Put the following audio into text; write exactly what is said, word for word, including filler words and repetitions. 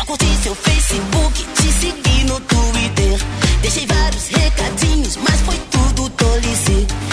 Já curti seu Facebook, te segui no Twitter. Deixei vários recadinhos, mas foi tudo tolice.